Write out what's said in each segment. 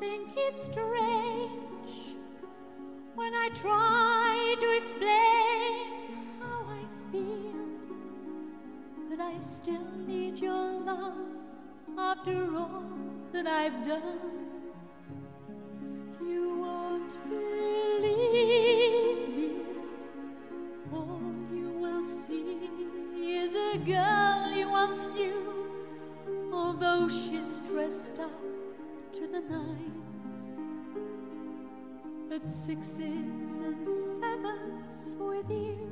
think it's strange when I try to explain how I feel, that I still need your love after all that I've done. You won't believe me. All you will see is a girl you once knew, although she's dressed up to the nines, at sixes and sevens with you.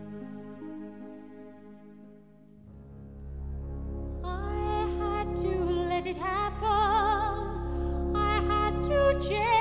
I had to let it happen. I had to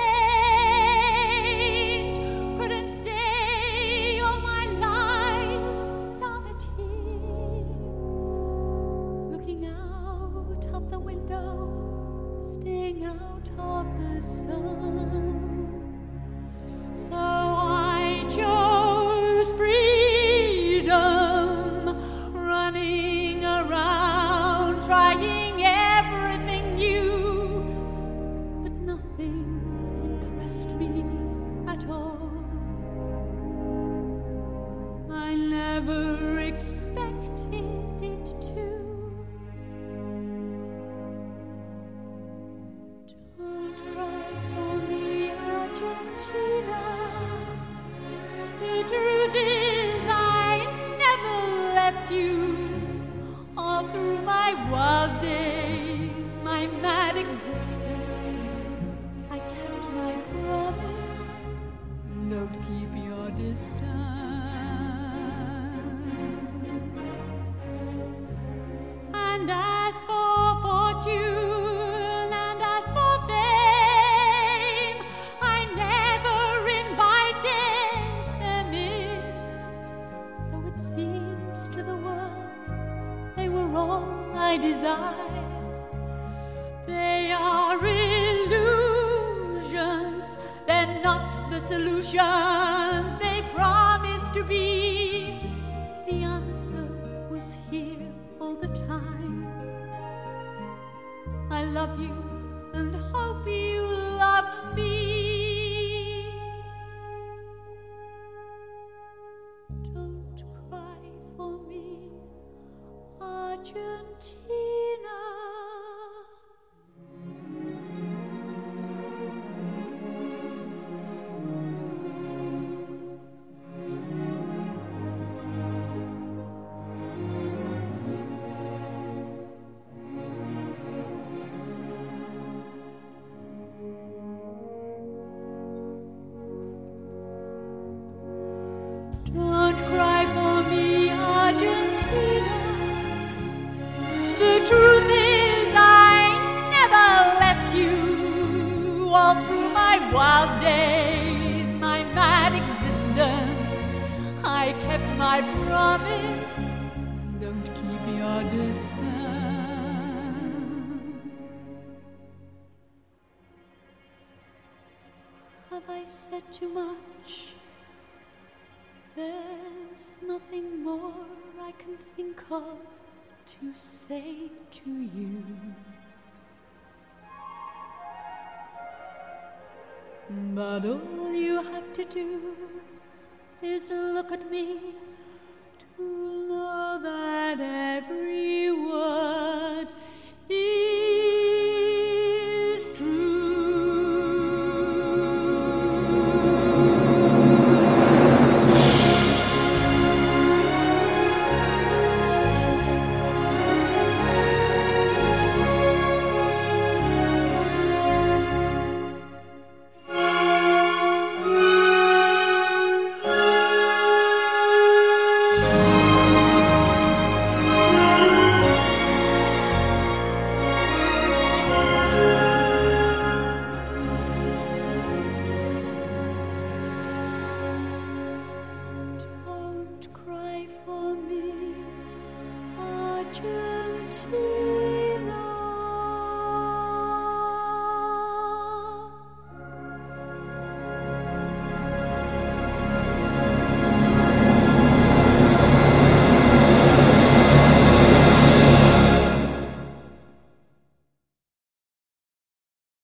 change. Couldn't stay all my life down at here, looking out of the window, staying out of the sun. So I chose freedom, running around, trying everything new, but nothing impressed me at all. I never expected it to. Don't cry for me, Argentina. The truth is I never left you. All through my wild days, my mad existence, I kept my promise. Don't keep your distance. And as for fortune and as for fame, I never invited them in, though it seems to the world they were all I desired. They are illusions, they're not the solutions they promised to be. The answer was here all the time. I love you and hope you love me. Don't cry for me, Argentina. Don't cry for me, Argentina. The truth is I never left you. All through my wild days, my mad existence, I kept my promise. Don't keep your distance. Have I said too much? There's nothing more I can think of to say to you. But all you have to do is look at me to know that